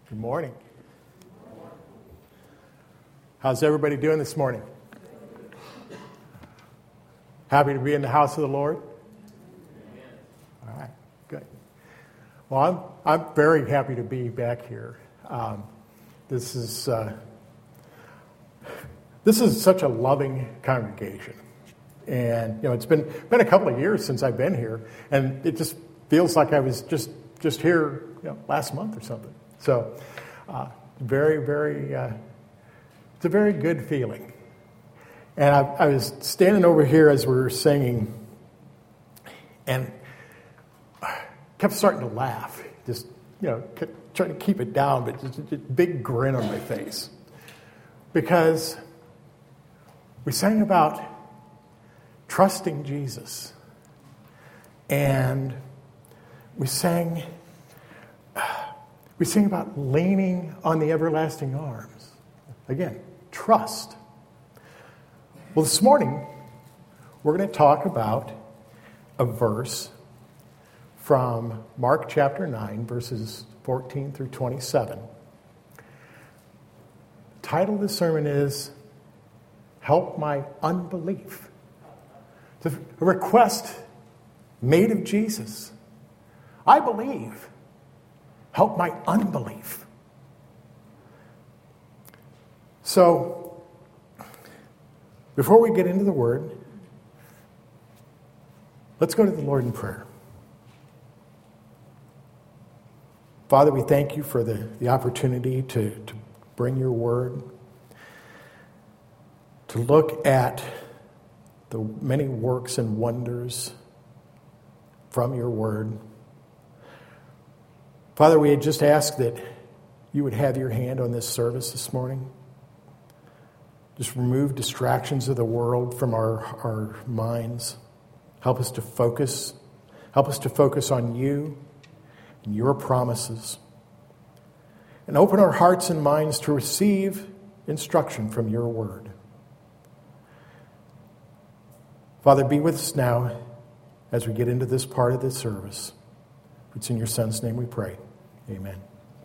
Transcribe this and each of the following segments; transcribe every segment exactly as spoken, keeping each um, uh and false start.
Good morning. How's everybody doing this morning? Happy to be in the house of the Lord? All right, good. Well, I'm I'm very happy to be back here. Um, this is uh, this is such a loving congregation, and you know it's been been a couple of years since I've been here, and it just feels like I was just just here you know, last month or something. So, uh, very, very, uh, it's a very good feeling. And I, I was standing over here as we were singing and kept starting to laugh. Just, you know, kept trying to keep it down, but just a big grin on my face. Because we sang about trusting Jesus. And we sang... We sing about leaning on the everlasting arms. Again, trust. Well, this morning, we're going to talk about a verse from Mark chapter nine, verses fourteen through twenty-seven. The title of the sermon is, Help My Unbelief. It's a request made of Jesus. I believe. Help my unbelief. So, before we get into the Word, let's go to the Lord in prayer. Father, we thank you for the, the opportunity to, to bring your Word, to look at the many works and wonders from your Word. Father, we had just asked that you would have your hand on this service this morning. Just remove distractions of the world from our, our minds. Help us to focus. Help us to focus on you and your promises. And open our hearts and minds to receive instruction from your word. Father, be with us now as we get into this part of the service. It's in your Son's name we pray. Amen.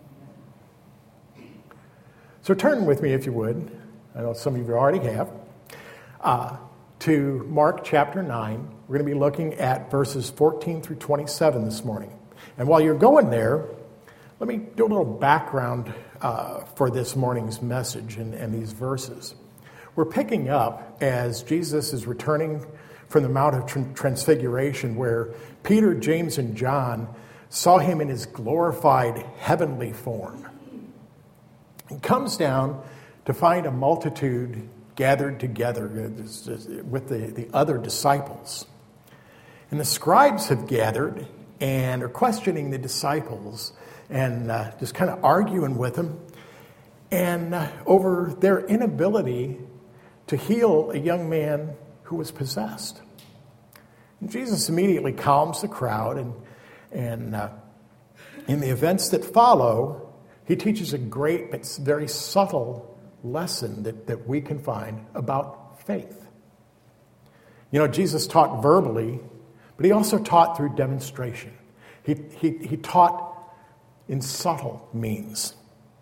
So turn with me, if you would. I know some of you already have. Uh, to Mark chapter nine. We're going to be looking at verses fourteen through twenty-seven this morning. And while you're going there, let me do a little background uh, for this morning's message and, and these verses. We're picking up as Jesus is returning from the Mount of Transfiguration, where Peter, James, and John saw him in his glorified heavenly form. He comes down to find a multitude gathered together with the, the other disciples. And the scribes have gathered and are questioning the disciples and uh, just kind of arguing with them and uh, over their inability to heal a young man who was possessed. And Jesus immediately calms the crowd, and And uh, in the events that follow, he teaches a great but very subtle lesson that, that we can find about faith. You know, Jesus taught verbally, but he also taught through demonstration. He, he, he taught in subtle means.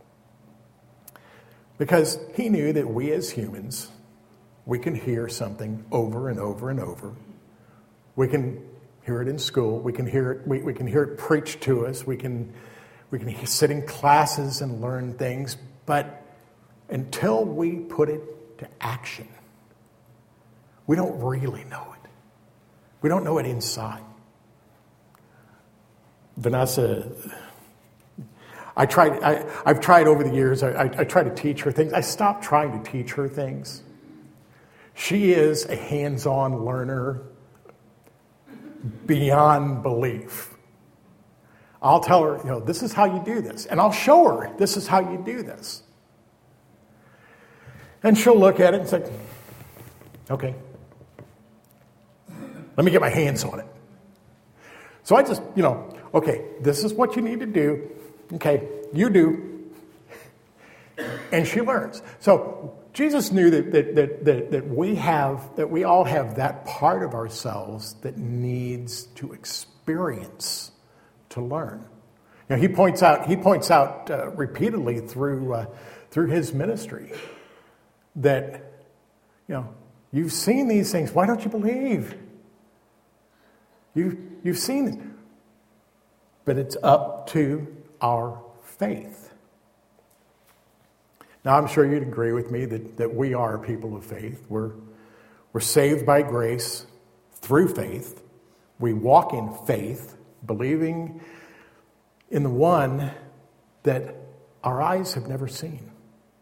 Because he knew that we as humans, we can hear something over and over and over. We can hear it in school. We can hear it. We, we can hear it preached to us. We can we can sit in classes and learn things. But until we put it to action, we don't really know it. We don't know it inside. Vanessa, I tried. I, I've tried over the years. I, I, I try to teach her things. I stopped trying to teach her things. She is a hands-on learner beyond belief. I'll tell her, you know, this is how you do this. And I'll show her, this is how you do this. And she'll look at it and say, okay, let me get my hands on it. So I just, you know, okay, this is what you need to do. Okay, you do. And she learns. So Jesus knew that that, that that that we have that we all have that part of ourselves that needs to experience to learn. You know, he points out he points out uh, repeatedly through uh, through his ministry that, you know, you've seen these things. Why don't you believe? You you've seen it, but it's up to our faith. Now, I'm sure you'd agree with me that, that we are people of faith. We're we're saved by grace through faith. We walk in faith, believing in the one that our eyes have never seen.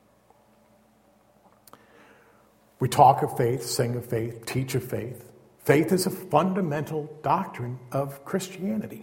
We talk of faith, sing of faith, teach of faith. Faith is a fundamental doctrine of Christianity.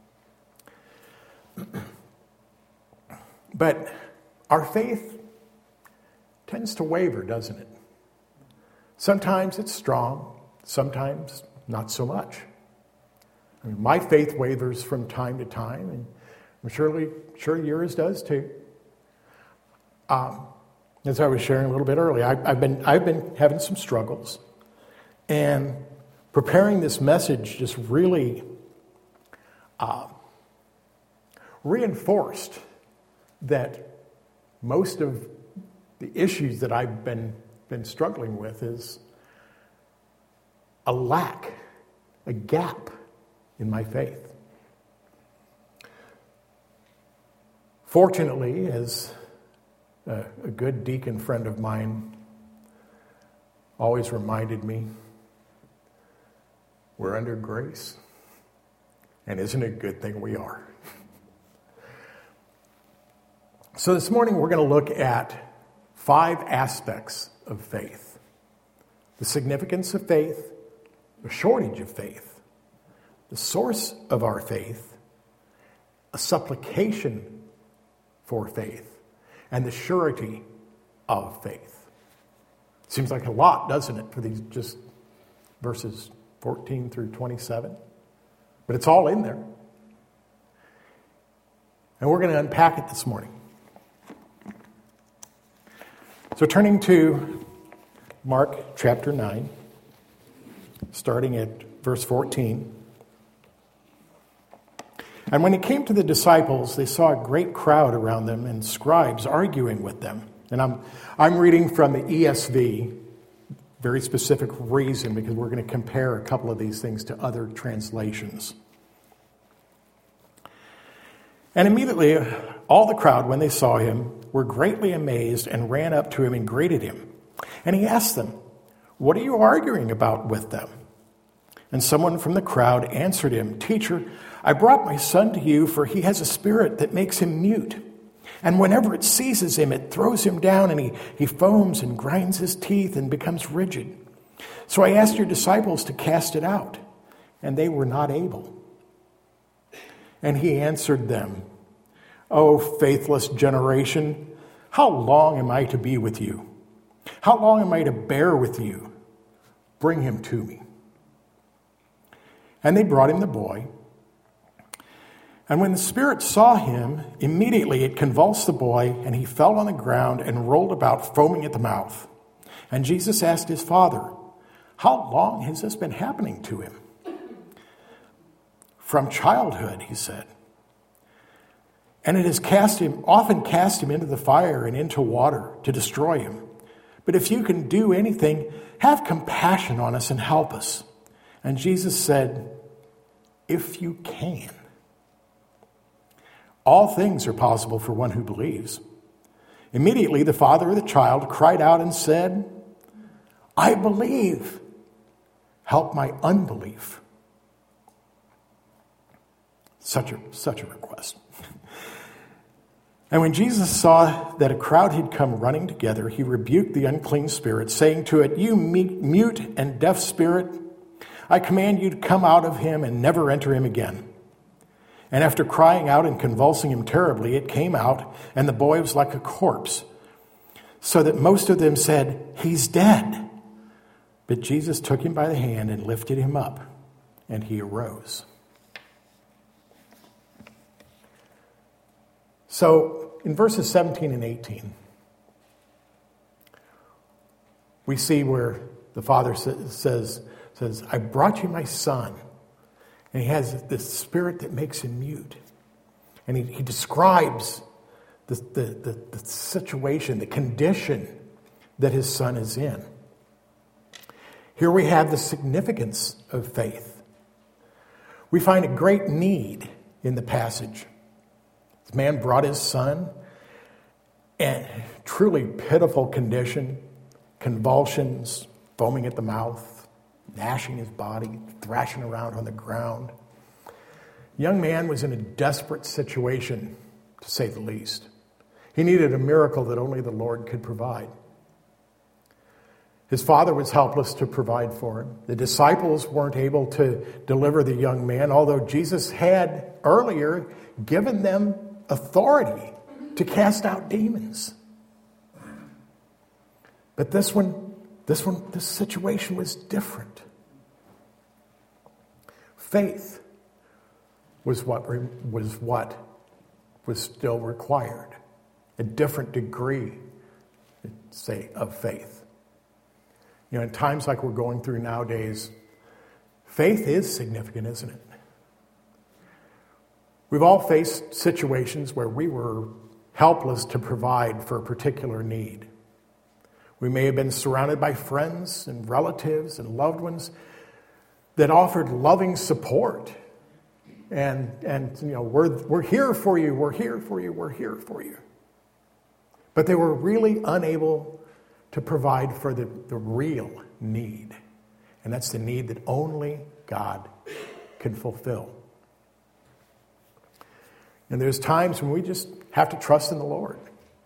But our faith tends to waver, doesn't it? Sometimes it's strong, sometimes not so much. I mean, my faith wavers from time to time, and I'm surely sure yours does too. Um, as I was sharing a little bit earlier, I, I've been I've been having some struggles, and preparing this message just really uh, reinforced that most of the issues that I've been been struggling with is a lack, a gap in my faith. Fortunately, as a, a good deacon friend of mine always reminded me, we're under grace. And isn't it a good thing we are? So this morning we're going to look at five aspects of faith. The significance of faith, the shortage of faith, the source of our faith, a supplication for faith, and the surety of faith. Seems like a lot, doesn't it, for these just verses fourteen through twenty-seven? But it's all in there. And we're going to unpack it this morning. So turning to Mark chapter nine, starting at verse fourteen. And when it came to the disciples, they saw a great crowd around them and scribes arguing with them. And I'm I'm reading from the E S V, very specific reason, because we're going to compare a couple of these things to other translations. And immediately all the crowd, when they saw him, were greatly amazed and ran up to him and greeted him. And he asked them, "What are you arguing about with them?" And someone from the crowd answered him, "Teacher, I brought my son to you, for he has a spirit that makes him mute. And whenever it seizes him, it throws him down, and he, he foams and grinds his teeth and becomes rigid. So I asked your disciples to cast it out, and they were not able." And he answered them, "O faithless generation, how long am I to be with you? How long am I to bear with you? Bring him to me." And they brought him the boy. And when the spirit saw him, immediately it convulsed the boy, and he fell on the ground and rolled about, foaming at the mouth. And Jesus asked his father, "How long has this been happening to him?" "From childhood," he said. "And it has cast him, often cast him into the fire and into water to destroy him. But if you can do anything, have compassion on us and help us." And Jesus said, "If you can." All things are possible for one who believes. Immediately the father of the child cried out and said, "I believe. Help my unbelief." Such a, such a request. And when Jesus saw that a crowd had come running together, he rebuked the unclean spirit, saying to it, "You mute and deaf spirit, I command you to come out of him and never enter him again." And after crying out and convulsing him terribly, it came out, and the boy was like a corpse, so that most of them said, "He's dead." But Jesus took him by the hand and lifted him up, and he arose. So in verses seventeen and eighteen, we see where the father says, says, "I brought you my son." And he has this spirit that makes him mute. And he, he describes the, the, the, the situation, the condition that his son is in. Here we have the significance of faith. We find a great need in the passage. This man brought his son, and truly pitiful condition, convulsions, foaming at the mouth, gnashing his body, thrashing around on the ground. The young man was in a desperate situation, to say the least. He needed a miracle that only the Lord could provide. His father was helpless to provide for him. The disciples weren't able to deliver the young man, although Jesus had earlier given them authority to cast out demons. But this one, this one, this situation was different. Faith was what was what was still required. A different degree, say, of faith. You know, in times like we're going through nowadays, faith is significant, isn't it? We've all faced situations where we were helpless to provide for a particular need. We may have been surrounded by friends and relatives and loved ones that offered loving support. And, and you know, we're, we're here for you, we're here for you, we're here for you. But they were really unable to provide for the, the real need. And that's the need that only God can fulfill. And there's times when we just have to trust in the Lord.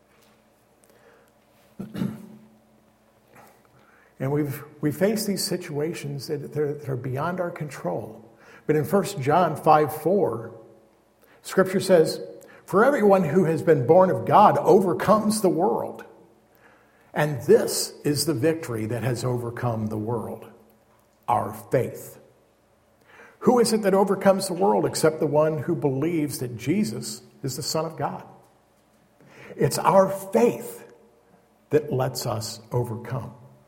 And we've we face these situations that, that are beyond our control. But in First John five four, Scripture says, "For everyone who has been born of God overcomes the world. And this is the victory that has overcome the world, our faith." Who is it that overcomes the world except the one who believes that Jesus is the Son of God? It's our faith that lets us overcome.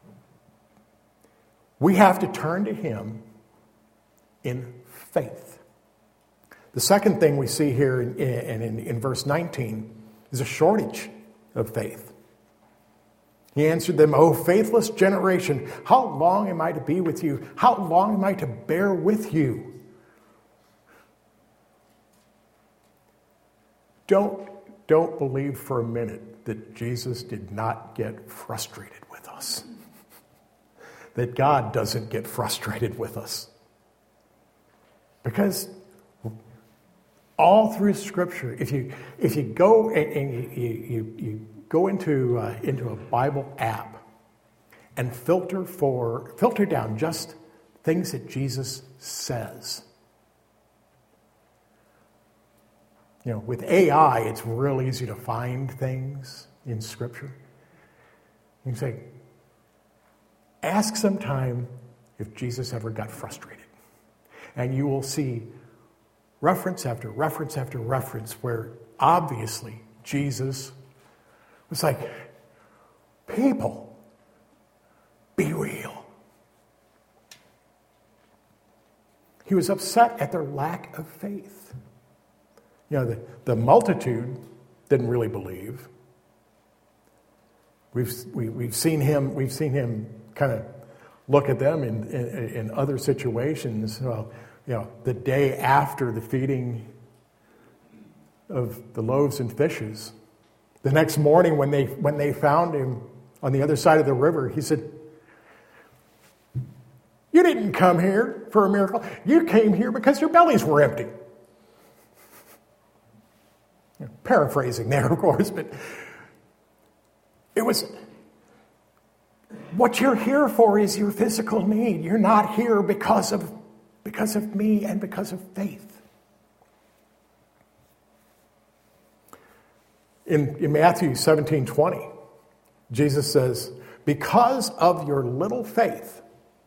We have to turn to him in faith. The second thing we see here in, in, in, in verse nineteen is a shortage of faith. He answered them, "O faithless generation, how long am I to be with you? How long am I to bear with you?" Don't, don't believe for a minute that Jesus did not get frustrated with us. That God doesn't get frustrated with us. Because all through Scripture, if you if you go and, and you, you, you go into uh, into a Bible app and filter for filter down just things that Jesus says. You know, with A I, it's real easy to find things in Scripture. You can say, ask sometime if Jesus ever got frustrated. And you will see reference after reference after reference where obviously Jesus was like, people, be real. He was upset at their lack of faith. You know, the, the multitude didn't really believe. We've we, we've seen him we've seen him kind of look at them in, in in other situations. Well, you know, the day after the feeding of the loaves and fishes, the next morning when they when they found him on the other side of the river, he said, "You didn't come here for a miracle. You came here because your bellies were empty." You know, paraphrasing there, of course, but it was, what you're here for is your physical need. You're not here because of because of me and because of faith. In, in Matthew seventeen twenty, Jesus says, "Because of your little faith,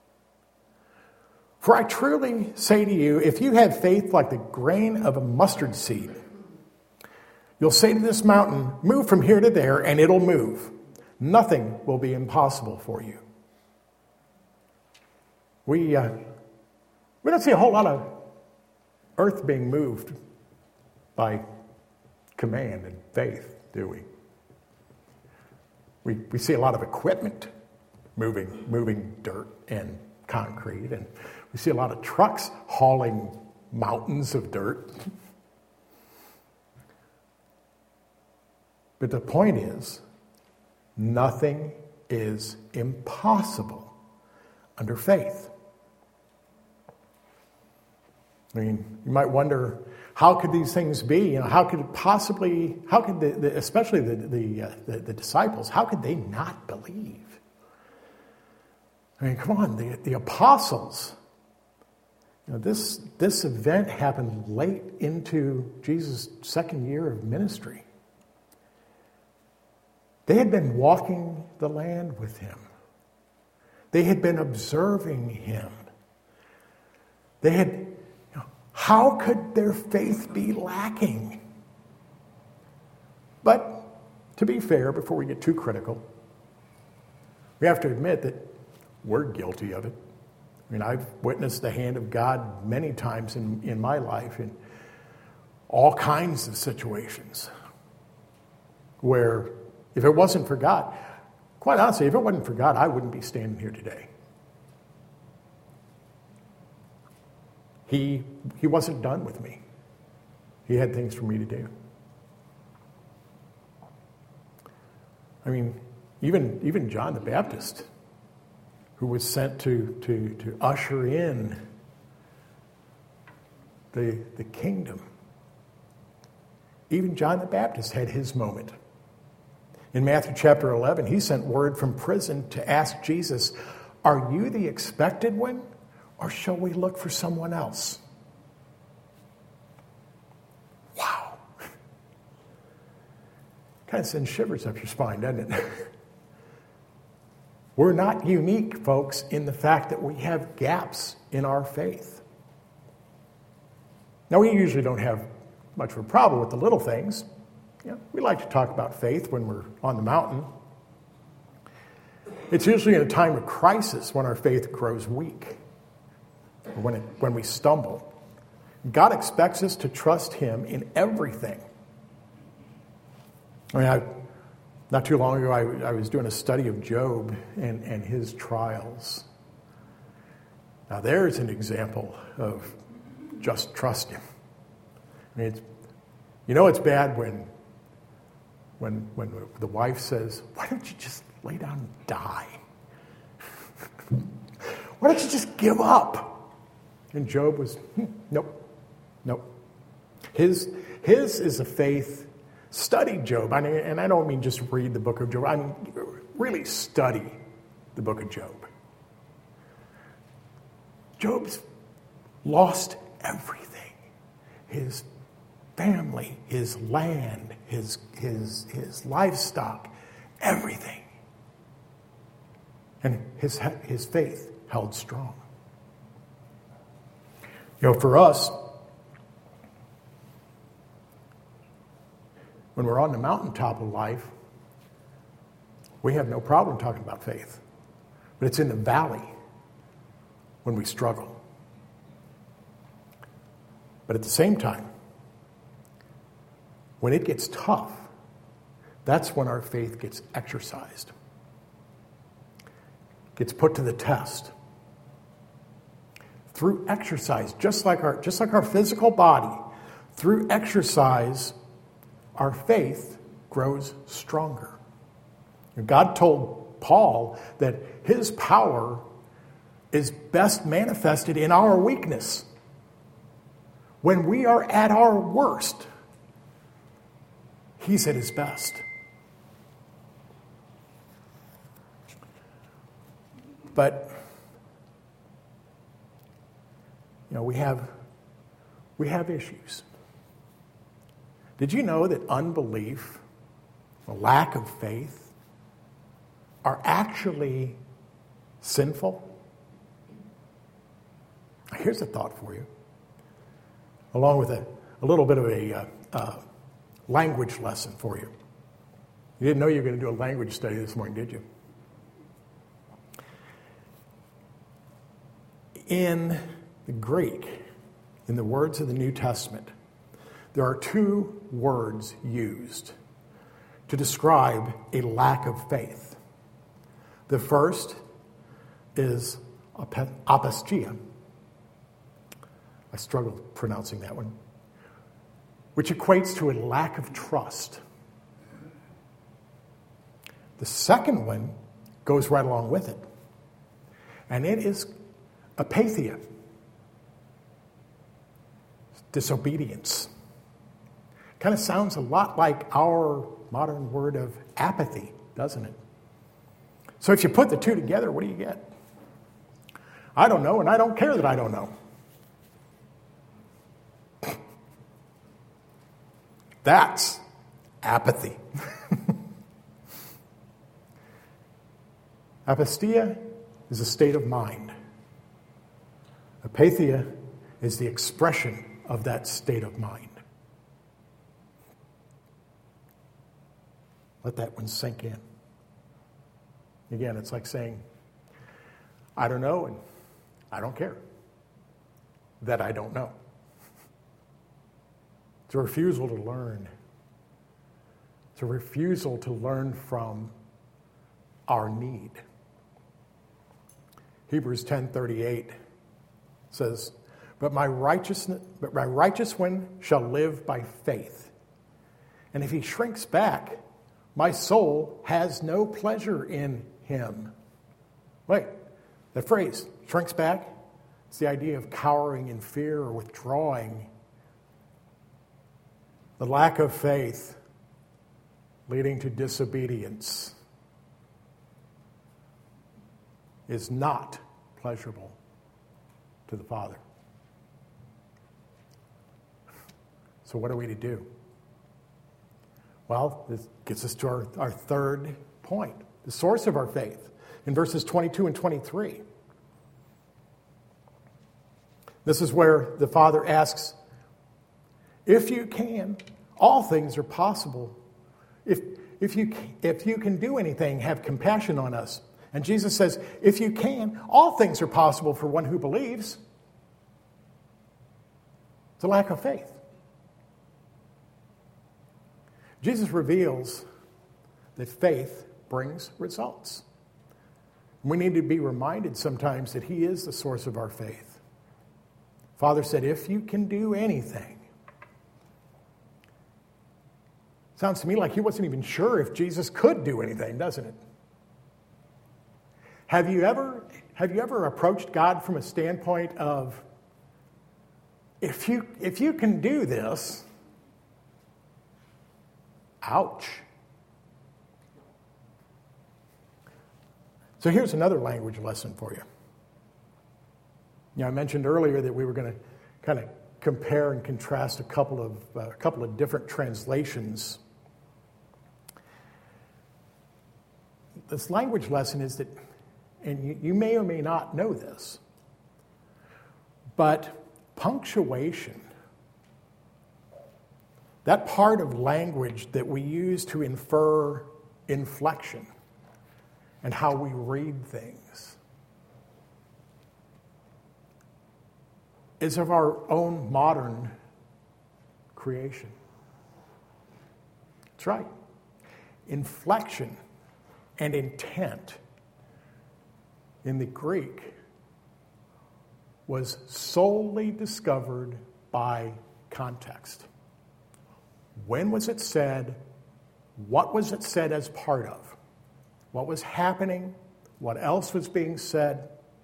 for I truly say to you, if you have faith like the grain of a mustard seed, you'll say to this mountain, 'Move from here to there,' and it'll move. Nothing will be impossible for you." We, uh, we don't see a whole lot of earth being moved by command and faith, do we? We, we see a lot of equipment moving, moving dirt and concrete, and we see a lot of trucks hauling mountains of dirt. But the point is, nothing is impossible under faith. I mean, you might wonder, how could these things be? You know, how could it possibly, how could the, the especially the the, uh, the the disciples, how could they not believe? I mean, come on, the, the apostles. You know, this this event happened late into Jesus' second year of ministry. They had been walking the land with him. They had been observing him. They had, you know, how could their faith be lacking? But to be fair, before we get too critical, we have to admit that we're guilty of it. I mean, I've witnessed the hand of God many times in, in my life in all kinds of situations where if it wasn't for God, quite honestly, if it wasn't for God, I wouldn't be standing here today. He, he wasn't done with me. He had things for me to do. I mean, even, even John the Baptist, who was sent to, to, to usher in the, the kingdom, even John the Baptist had his moment. In Matthew chapter eleven, he sent word from prison to ask Jesus, "Are you the expected one, or shall we look for someone else?" Wow. Kind of sends shivers up your spine, doesn't it? We're not unique, folks, in the fact that we have gaps in our faith. Now, we usually don't have much of a problem with the little things. You know, we like to talk about faith when we're on the mountain. It's usually in a time of crisis when our faith grows weak, or when, it, when we stumble. God expects us to trust him in everything. I mean, I, not too long ago, I, I was doing a study of Job and, and his trials. Now, there's an example of just trust him. I mean, it's, you know it's bad when When, when the wife says, "Why don't you just lay down and die? Why don't you just give up?" And Job was, hmm, nope, nope. His, his is a faith. Study Job. I mean, and I don't mean just read the book of Job. I mean, really study the book of Job. Job's lost everything. His family, his land, his, his, his livestock, everything. And his, his faith held strong. You know, for us, when we're on the mountaintop of life, we have no problem talking about faith. But it's in the valley when we struggle. But at the same time, when it gets tough, that's when our faith gets exercised, gets put to the test. Through exercise, just like our, just like our physical body, through exercise, our faith grows stronger. God told Paul that his power is best manifested in our weakness. When we are at our worst, he's at his best. But, you know, we have, we have issues. Did you know that unbelief, a lack of faith, are actually sinful? Here's a thought for you, along with a, a little bit of a uh, uh, language lesson for you. You didn't know you were going to do a language study this morning, did you? In the Greek, in the words of the New Testament, there are two words used to describe a lack of faith. The first is apostia. I struggle pronouncing that one, which equates to a lack of trust. The second one goes right along with it, and it is apatheia, disobedience. Kind of sounds a lot like our modern word of apathy, doesn't it? So if you put the two together, what do you get? I don't know, and I don't care that I don't know. That's apathy. Apostia is a state of mind. Apatheia is the expression of that state of mind. Let that one sink in. Again, it's like saying, I don't know and I don't care that I don't know. It's a refusal to learn. It's a refusal to learn from our need. Hebrews ten thirty-eight says, But my righteousness, but my righteous one shall live by faith. And if he shrinks back, my soul has no pleasure in him. Wait, that phrase, shrinks back, it's the idea of cowering in fear or withdrawing. The lack of faith leading to disobedience is not pleasurable to the Father. So what are we to do? Well, this gets us to our, our third point, the source of our faith, in verses twenty-two and twenty-three. This is where the Father asks, if you can, all things are possible. If, if, you, if you can do anything, have compassion on us. And Jesus says, if you can, all things are possible for one who believes. It's a lack of faith. Jesus reveals that faith brings results. We need to be reminded sometimes that he is the source of our faith. Father said, if you can do anything. Sounds to me like he wasn't even sure if Jesus could do anything, doesn't it? Have you ever, have you ever approached God from a standpoint of, if you, if you can do this, ouch. So here's another language lesson for you. You know, I mentioned earlier that we were going to kind of compare and contrast a couple of uh, a couple of different translations. This language lesson is that, and you, you may or may not know this, but punctuation, that part of language that we use to infer inflection and how we read things, is of our own modern creation. That's right. Inflection and intent in the Greek was solely discovered by context. When was it said? What was it said as part of? What was happening? What else was being said?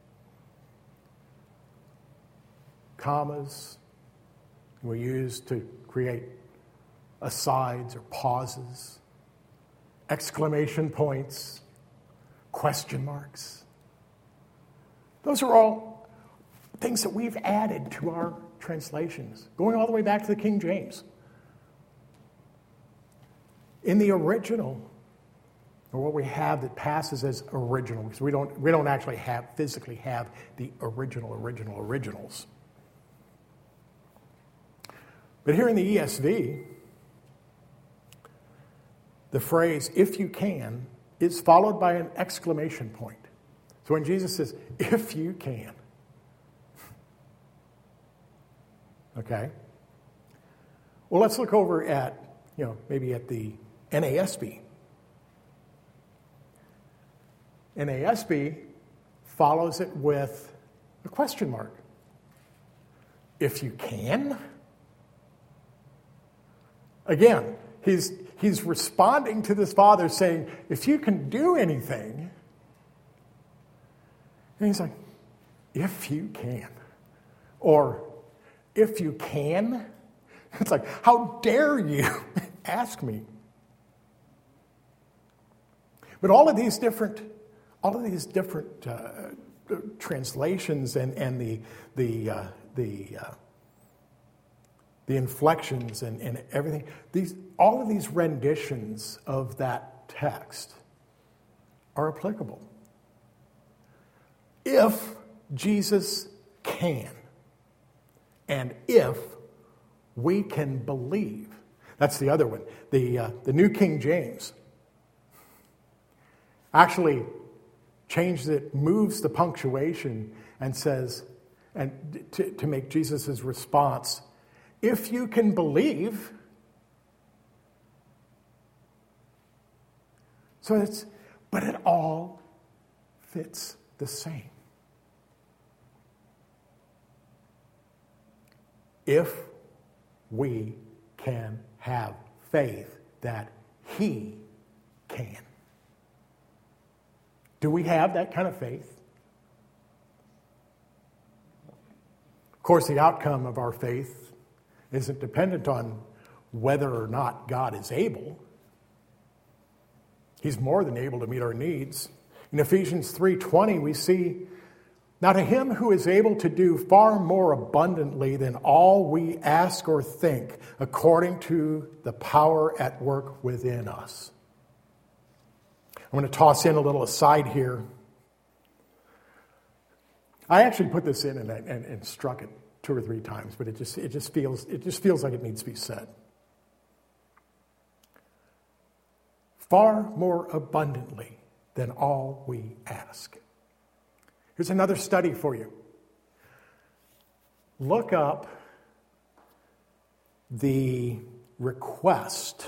Commas were used to create asides or pauses, exclamation points, question marks. Those are all things that we've added to our translations, going all the way back to the King James. In the original, or what we have that passes as original, because we don't, we don't actually have, physically have the original, original, originals. But here in the E S V, the phrase, if you can, is followed by an exclamation point. So when Jesus says, if you can, okay, Well, let's look over at, you know, maybe at the N A S B. N A S B follows it with a question mark. If you can. Again, he's, he's responding to this father saying, if you can do anything. And he's like, if you can. Or, if you can. It's like, how dare you ask me? But all of these different, all of these different uh, translations and, and the the uh, the uh, the inflections and, and everything, these all of these renditions of that text are applicable. If Jesus can, and if we can believe. That's the other one. The, uh, the New King James actually changes it, moves the punctuation, and says, and to, to make Jesus' response, if you can believe. So it's, but it all fits the same. If we can have faith that he can. Do we have that kind of faith? Of course, the outcome of our faith isn't dependent on whether or not God is able. He's more than able to meet our needs. In Ephesians three twenty, we see, now to him who is able to do far more abundantly than all we ask or think, according to the power at work within us. I'm going to toss in a little aside here. I actually put this in and, and, and struck it two or three times, but it just it just feels it just feels like it needs to be said. Far more abundantly than all we ask. Here's another study for you. Look up the request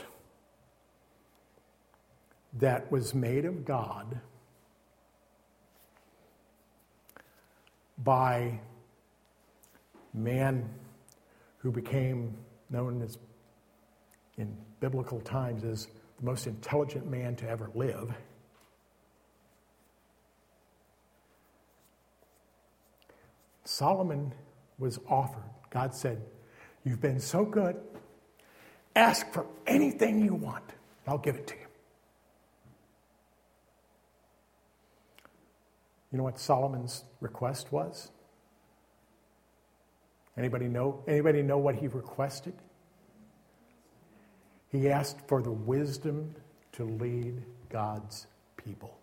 that was made of God by man who became known as, in biblical times, as the most intelligent man to ever live. Solomon was offered. God said, you've been so good. Ask for anything you want. I'll give it to you. You know what Solomon's request was? Anybody know? Anybody know what he requested? He asked for the wisdom to lead God's people.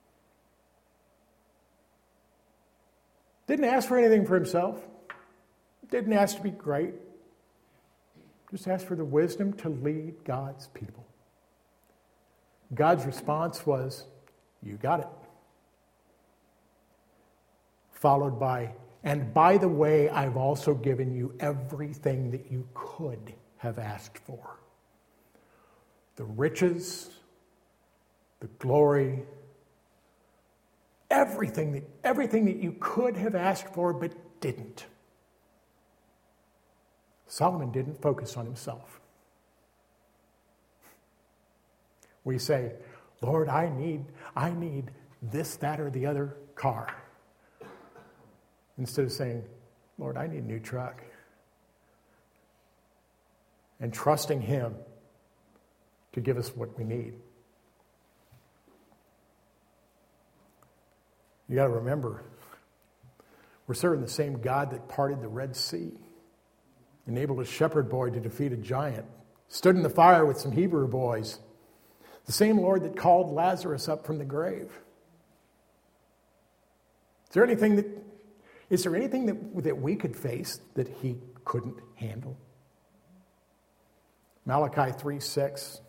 Didn't ask for anything for himself. Didn't ask to be great. Just asked for the wisdom to lead God's people. God's response was, you got it. Followed by, and by the way, I've also given you everything that you could have asked for. The riches, the glory, everything that, everything that you could have asked for but didn't. Solomon didn't focus on himself. We say, Lord, I need, I need this, that, or the other car. Instead of saying, Lord, I need a new truck. And trusting him to give us what we need. You got to remember, we're serving the same God that parted the Red Sea, enabled a shepherd boy to defeat a giant, stood in the fire with some Hebrew boys, the same Lord that called Lazarus up from the grave. Is there anything that is there anything that, that we could face that he couldn't handle? Malachi three six.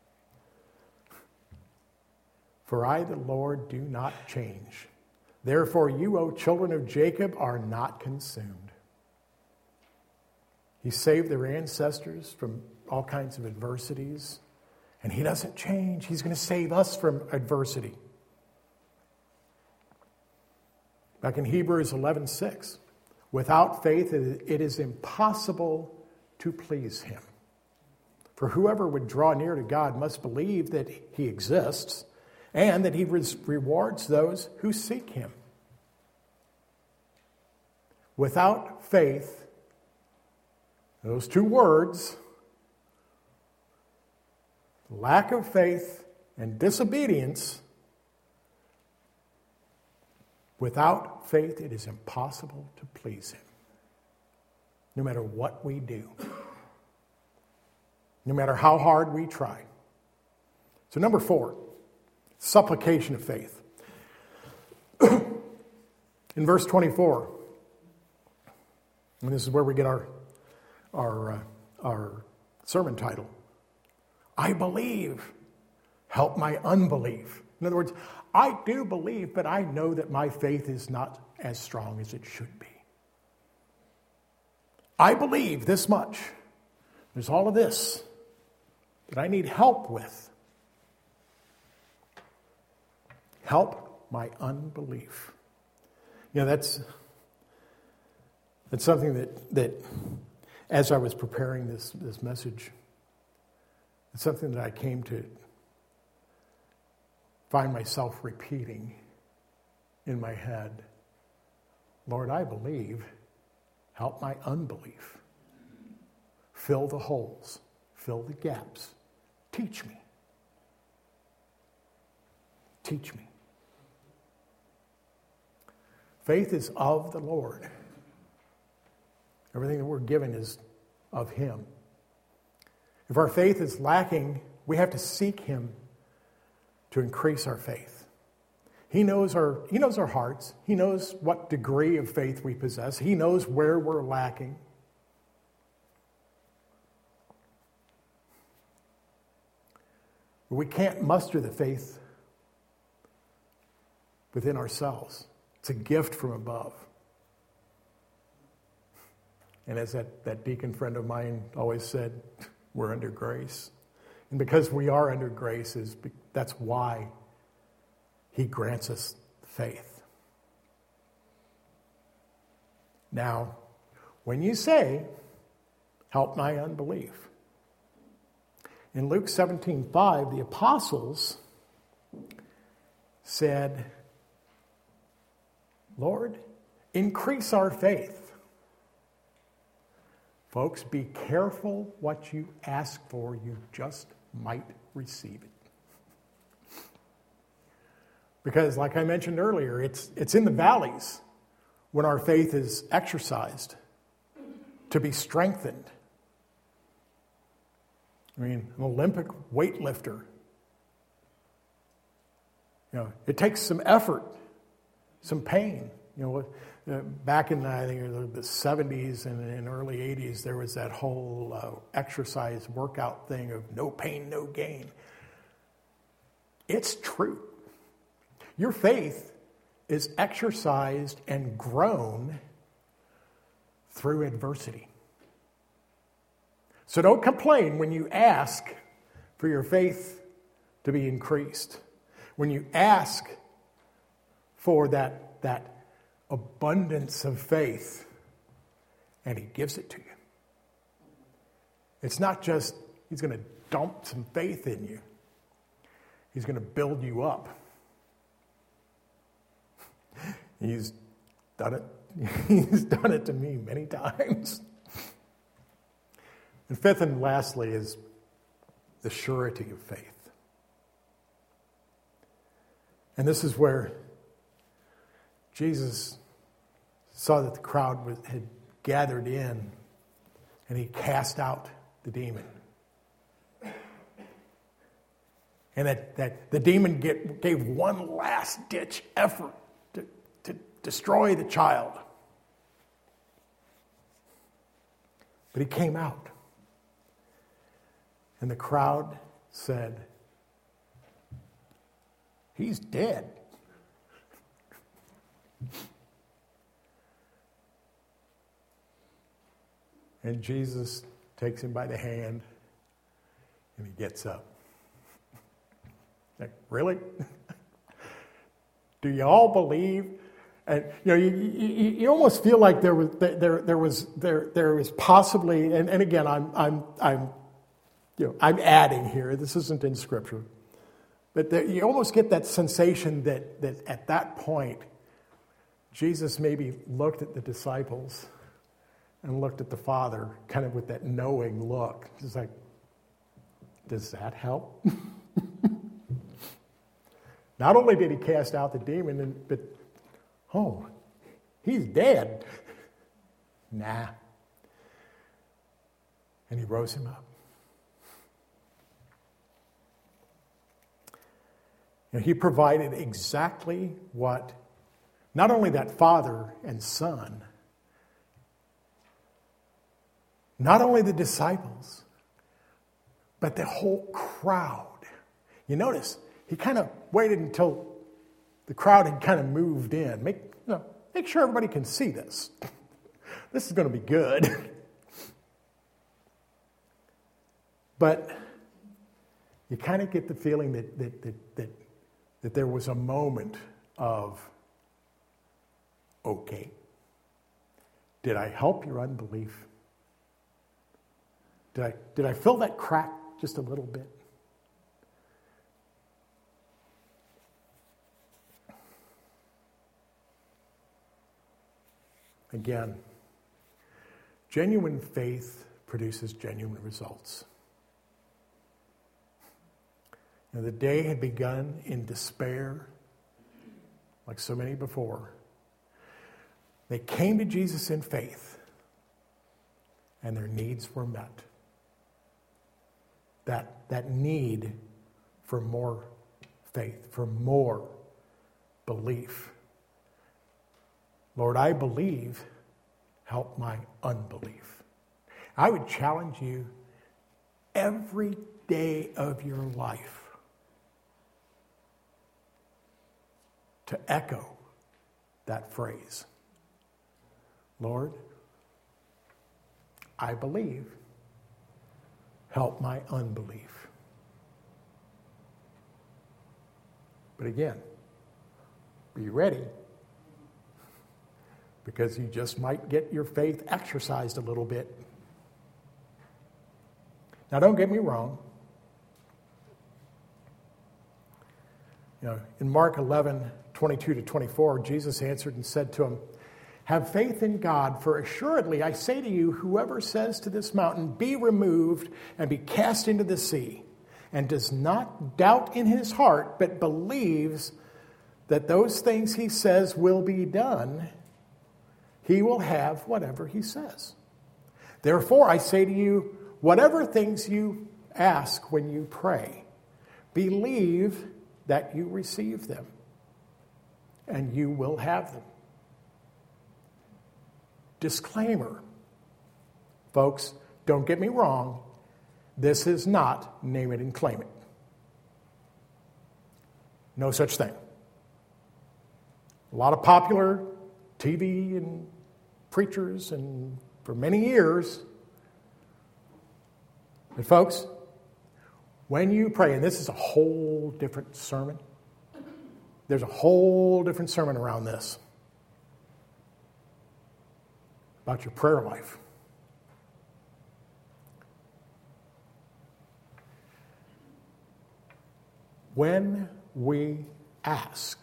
For I, the Lord, do not change. Therefore you, O children of Jacob, are not consumed. He saved their ancestors from all kinds of adversities. And he doesn't change. He's going to save us from adversity. Back in Hebrews eleven six, without faith it is impossible to please him. For whoever would draw near to God must believe that he exists and that he rewards those who seek him. Without faith, those two words, lack of faith and disobedience, without faith it is impossible to please him. No matter what we do. No matter how hard we try. So number four, supplication of faith. In verse twenty-four, and this is where we get our, our, uh, our sermon title. I believe, help my unbelief. In other words, I do believe, but I know that my faith is not as strong as it should be. I believe this much. There's all of this that I need help with. Help my unbelief. You know, that's that's something that, that as I was preparing this, this message, it's something that I came to find myself repeating in my head. Lord, I believe. Help my unbelief. Fill the holes. Fill the gaps. Teach me. Teach me. Faith is of the Lord. Everything that we're given is of him. If our faith is lacking, we have to seek him to increase our faith. He knows our, he knows our hearts. He knows what degree of faith we possess. He knows where we're lacking. We can't muster the faith within ourselves. It's a gift from above. And as that, that deacon friend of mine always said, we're under grace. And because we are under grace, is that's why he grants us faith. Now, when you say, help my unbelief, in Luke seventeen five, the apostles said, Lord, increase our faith. Folks, be careful what you ask for. You just might receive it. Because, like I mentioned earlier, it's, it's in the valleys when our faith is exercised to be strengthened. I mean, an Olympic weightlifter, you know, it takes some effort, some pain. You know, uh, back in I think the seventies and, and early eighties, there was that whole uh, exercise workout thing of no pain, no gain. It's true. Your faith is exercised and grown through adversity. So don't complain when you ask for your faith to be increased. When you ask for that, that abundance of faith, and he gives it to you. It's not just he's going to dump some faith in you. He's going to build you up. He's done it. He's done it to me many times. And fifth and lastly is the surety of faith. And this is where Jesus saw that the crowd was, had gathered in, and he cast out the demon. And that, that the demon get, gave one last-ditch effort to, to destroy the child. But he came out. And the crowd said, he's dead. And Jesus takes him by the hand and he gets up. Like, really? Do you all believe? And you know, you, you, you almost feel like there was there there was there there was possibly, and, and again, I'm I'm I'm you know I'm adding here. This isn't in Scripture, but there, you almost get that sensation that that at that point, Jesus maybe looked at the disciples and looked at the Father, kind of with that knowing look. He's like, "Does that help?" Not only did he cast out the demon, but oh, he's dead. Nah. And he rose him up. And he provided exactly what not only that father and son, not only the disciples, but the whole crowd. You notice, he kind of waited until the crowd had kind of moved in. Make, you know, make sure everybody can see this. This is going to be good. But you kind of get the feeling that, that, that, that, that there was a moment of, okay, did I help your unbelief? Did I, did I fill that crack just a little bit? Again, genuine faith produces genuine results. Now, the day had begun in despair, like so many before. They came to Jesus in faith, and their needs were met. That, that need for more faith, for more belief. Lord, I believe, help my unbelief. I would challenge you every day of your life to echo that phrase. Lord, I believe, help my unbelief. But again, be ready, because you just might get your faith exercised a little bit. Now, don't get me wrong. You know, in Mark eleven, twenty-two to twenty-four, Jesus answered and said to him, "Have faith in God, for assuredly I say to you, whoever says to this mountain, 'Be removed and be cast into the sea,' and does not doubt in his heart, but believes that those things he says will be done, he will have whatever he says. Therefore, I say to you, whatever things you ask when you pray, believe that you receive them, and you will have them." Disclaimer, folks, don't get me wrong. This is not name it and claim it. No such thing. A lot of popular T V and preachers, and for many years. But folks, when you pray, and this is a whole different sermon. There's a whole different sermon around this. About your prayer life. When we ask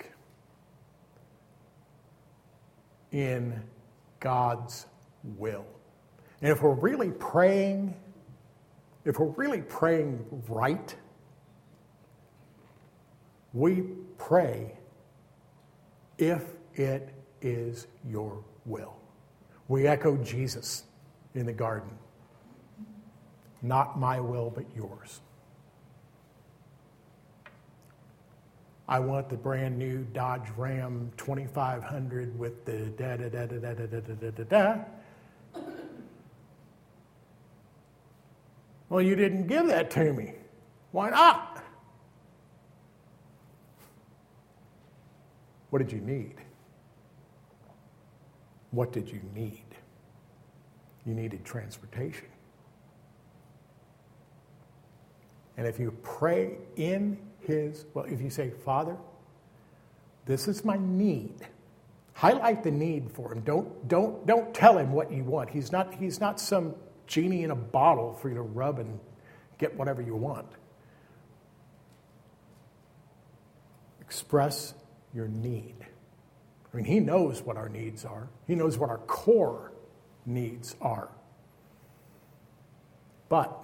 in God's will, and if we're really praying, if we're really praying right, we pray if it is your will. We echo Jesus in the garden. Not my will, but yours. I want the brand new Dodge Ram twenty-five hundred with the da da da da da da da da da da. Well, you didn't give that to me. Why not? What did you need? What did you need? you needed transportation. And if you pray in his, well, if you say, Father, this is my need. Highlight the need for him. Don't, don't, don't tell him what you want. He's not, he's not some genie in a bottle for you to rub and get whatever you want. Express your need. I mean, he knows what our needs are. He knows what our core needs are. But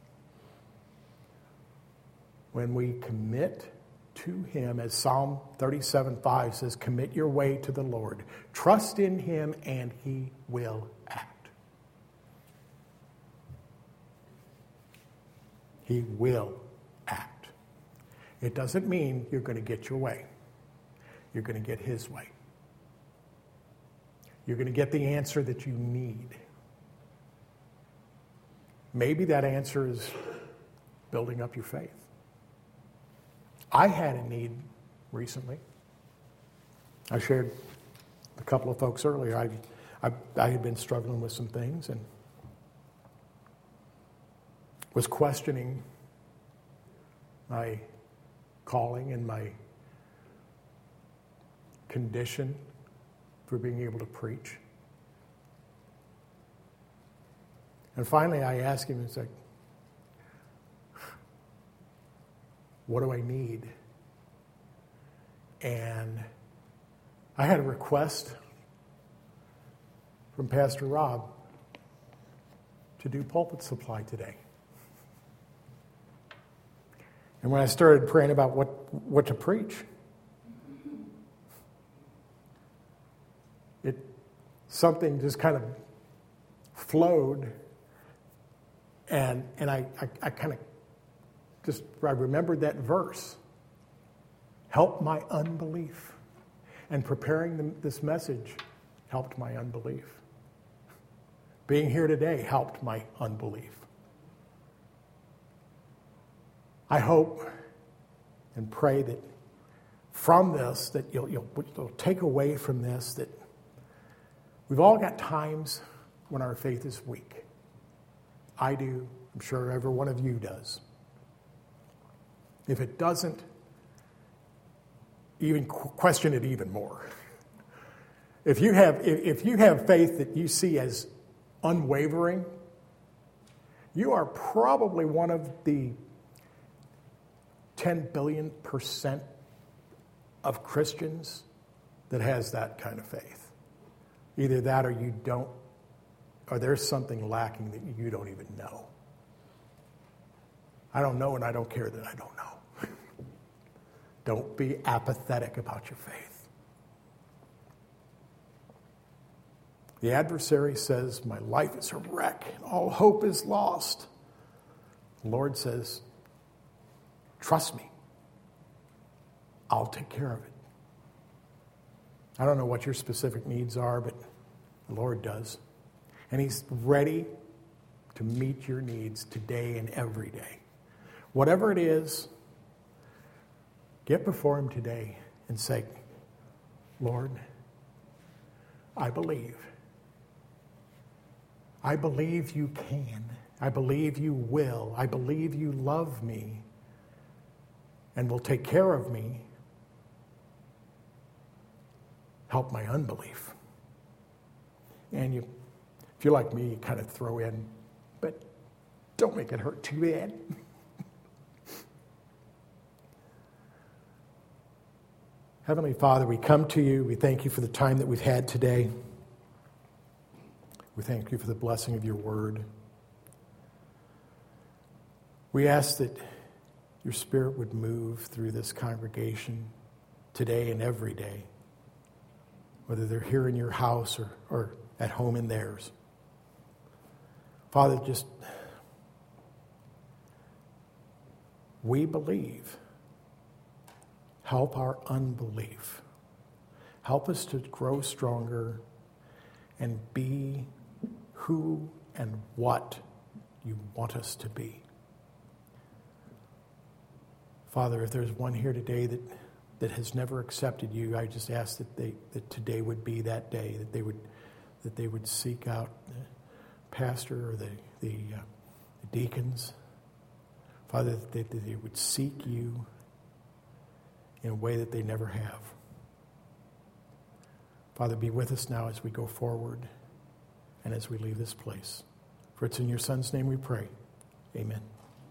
when we commit to him, as Psalm thirty-seven five says, commit your way to the Lord. Trust in him and he will act. He will act. It doesn't mean you're going to get your way. You're going to get his way. You're going to get the answer that you need. Maybe that answer is building up your faith. I had a need recently. I shared with a couple of folks earlier. I, I, I had been struggling with some things and was questioning my calling and my condition for being able to preach. And finally I asked him, it's like, what do I need? And I had a request from Pastor Rob to do pulpit supply today. And when I started praying about what, what to preach, it something just kind of flowed, and and I, I, I kind of just I remembered that verse. Help my unbelief. And preparing the, this message helped my unbelief. Being here today helped my unbelief. I hope and pray that from this, that you'll, you'll, you'll take away from this that we've all got times when our faith is weak. I do. I'm sure every one of you does. If it doesn't, even question it even more. If you have, if you have faith that you see as unwavering, you are probably one of the ten billion percent of Christians that has that kind of faith. Either that or you don't, or there's something lacking that you don't even know. I don't know and I don't care that I don't know. Don't be apathetic about your faith. The adversary says, my life is a wreck and all hope is lost. The Lord says, trust me. I'll take care of it. I don't know what your specific needs are, but the Lord does. And he's ready to meet your needs today and every day. Whatever it is, get before him today and say, Lord, I believe. I believe you can. I believe you will. I believe you love me and will take care of me. Help my unbelief. And you, if you're like me, you kind of throw in, but don't make it hurt too bad. Heavenly Father, we come to you. We thank you for the time that we've had today. We thank you for the blessing of your word. We ask that your Spirit would move through this congregation today and every day, whether they're here in your house or, or at home in theirs. Father, just, we believe. Help our unbelief. Help us to grow stronger and be who and what you want us to be. Father, if there's one here today that, that has never accepted you, I just ask that they that today would be that day, that they would that they would seek out pastor or the, the, uh, the deacons. Father, that they, that they would seek you in a way that they never have. Father, be with us now as we go forward and as we leave this place. For it's in your Son's name we pray. Amen.